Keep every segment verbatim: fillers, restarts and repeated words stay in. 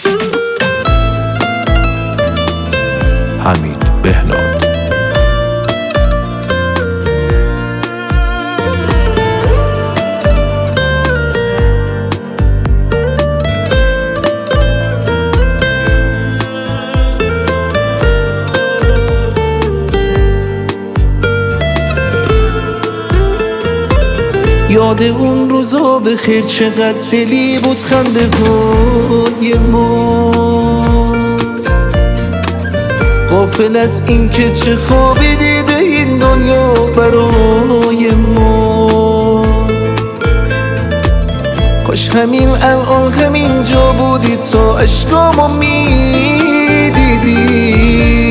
حمید بهنام. یاد اون روزا بخیر، چقدر دلی بود خنده های ما، غافل از این که چه خوابی دیده این دنیا برای ما. کاش همین الان همین جا بودی تا عشقامو میدیدی،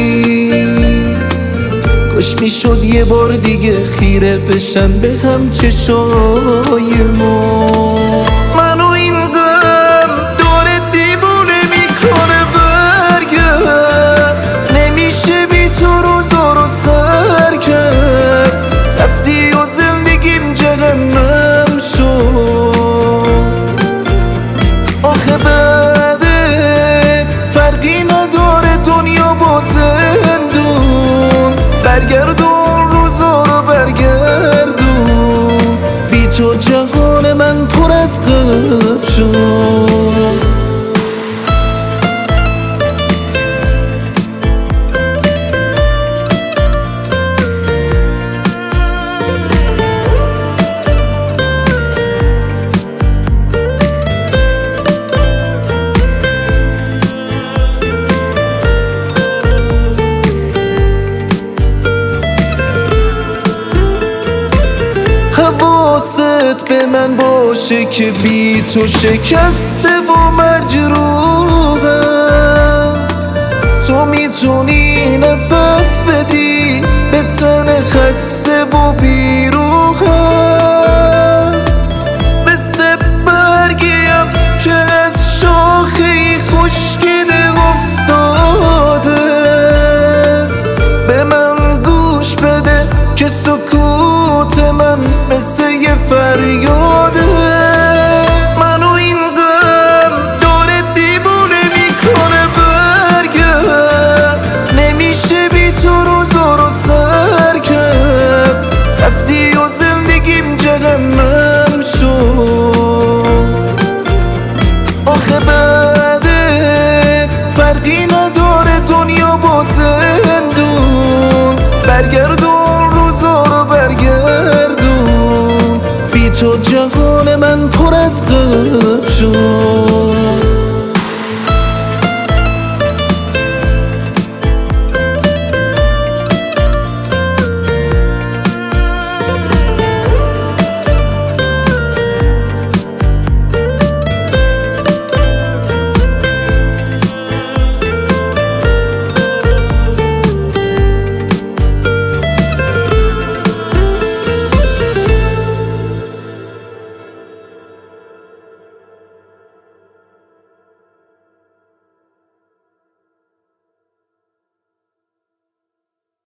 کاش میشد یه بار دیگه خیره بشن به هم چشای ما. منو این غم داره دیوونه میکنه، برگرد نمیشه بی تو روزا رو سر کرد. رفتی و زندگیم جهنم شد، آخه بعدت فرقی نداره دنیا با زندون. برگردون روزا رو برگردون، بی تو جهان من پر از غم شد. حواست به من باشه که بی تو شکسته و مجروحم. تو میتونی نفس بدی به تن خسته و بیروحم، مثل برگیم که از شاخه خشکیده افتاده. به من گوش بده که سکوت من مثل یه فریاده. منو این غم داره دیوونه میکنه، برگرد نمیشه بی تو روزا رو سر کرد. رفتی و زندگیم جهنم شد، آخه بعدت فرقی نداره دنیا با زندون. برگردون روزا رو برگردون، بی تو جهان من پر از غم شد.